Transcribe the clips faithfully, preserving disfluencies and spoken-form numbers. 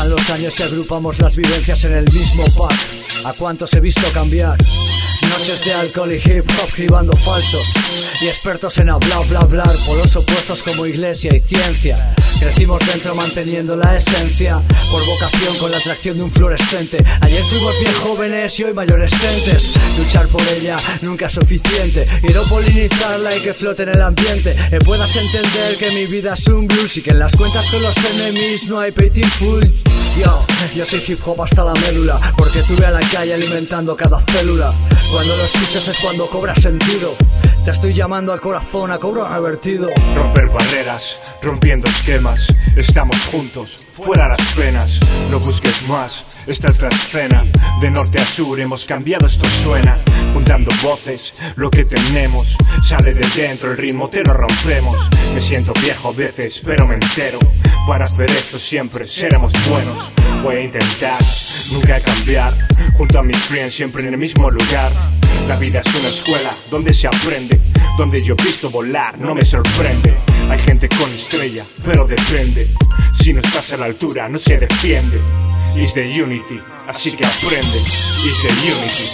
Pasan los años y agrupamos las vivencias en el mismo pack. ¿A cuántos he visto cambiar? Noches de alcohol y hip hop cribando falsos y expertos en hablar, bla, bla, polos opuestos como iglesia y ciencia. Crecimos dentro manteniendo la esencia, por vocación con la atracción de un fluorescente. Ayer fuimos bien jóvenes y hoy mayorescentes. Luchar por ella nunca es suficiente, quiero polinizarla y que flote en el ambiente. Que puedas entender que mi vida es un blues y que en las cuentas con los enemies no hay painful. Yo, yo soy hip hop hasta la médula, porque tuve a la calle alimentando cada célula. Cuando lo escuchas es cuando cobra sentido. Te estoy llamando al corazón a cobro revertido. Romper barreras, rompiendo esquemas. Estamos juntos, fuera las penas. No busques más, esta es la escena. De norte a sur hemos cambiado, esto suena. Juntando voces, lo que tenemos sale de dentro, el ritmo te lo rompemos. Me siento viejo a veces, pero me entero. Para hacer esto siempre seremos buenos. Voy a intentar, nunca cambiar. Junto a mis friends siempre en el mismo lugar. La vida es una escuela donde se aprende, donde yo he visto volar, no me sorprende. Hay gente con estrella, pero depende. Si no estás a la altura, no se defiende. It's the unity, así que aprende. It's the unity,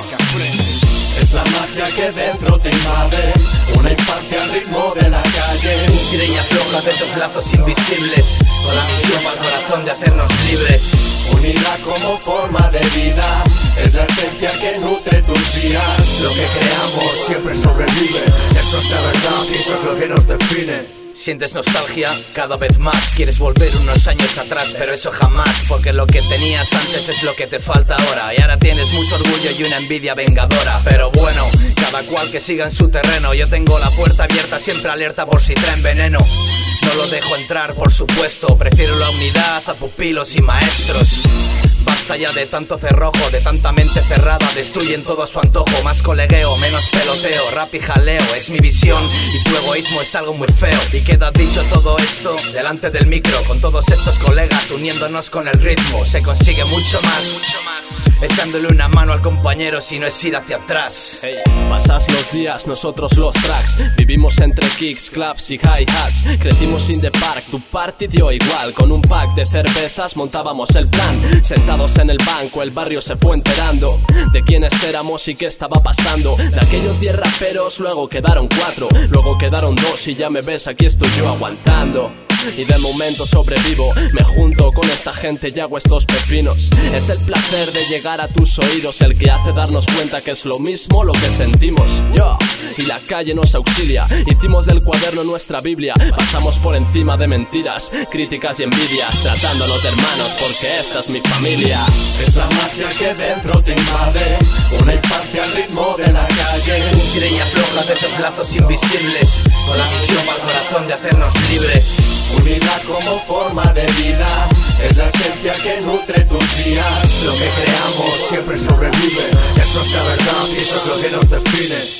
uh. Es la magia que dentro te invade, una infancia al ritmo de la calle. Greña floja de esos lazos invisibles, con la misión al corazón de hacernos libres. Unidad como forma de vida, es la esencia que nutre tus días. Lo que creamos siempre sobrevive, eso es la verdad y eso es lo que nos define. Sientes nostalgia cada vez más, quieres volver unos años atrás, pero eso jamás, porque lo que tenías antes es lo que te falta ahora. Y ahora tienes mucho orgullo y una envidia vengadora. Pero bueno, cada cual que siga en su terreno. Yo tengo la puerta abierta, siempre alerta por si traen veneno. No lo dejo entrar, por supuesto, prefiero la unidad a pupilos y maestros. Basta ya de tanto cerrojo, de tanta mente cerrada. Destruyen todo a su antojo, más colegueo, menos peloteo. Rap y jaleo, es mi visión y tu egoísmo es algo muy feo. Y queda dicho todo esto delante del micro, con todos estos colegas uniéndonos con el ritmo. Se consigue mucho más, mucho más echándole una mano al compañero, si no es ir hacia atrás. Hey, pasas los días, nosotros los tracks. Vivimos entre kicks, claps y hi-hats. Crecimos in the park, tu party dio igual. Con un pack de cervezas montábamos el plan. Sentados en el banco, el barrio se fue enterando de quiénes éramos y qué estaba pasando. De aquellos diez raperos, luego quedaron cuatro. Luego quedaron dos y ya me ves, aquí estoy yo aguantando. Y de momento sobrevivo, me junto con esta gente y hago estos pepinos. Es el placer de llegar a tus oídos el que hace darnos cuenta que es lo mismo lo que sentimos. Yo, y la calle nos auxilia, hicimos del cuaderno nuestra Biblia. Pasamos por encima de mentiras, críticas y envidias, tratándonos de hermanos porque esta es mi familia. Es la magia que dentro te invade, una infancia al ritmo de la calle. Greña floja de esos lazos invisibles, con la misión al corazón de hacernos libres. Unidad como forma de vida, es la esencia que nutre tus días. Lo que creamos siempre sobrevive, eso es la verdad y eso es lo que nos define.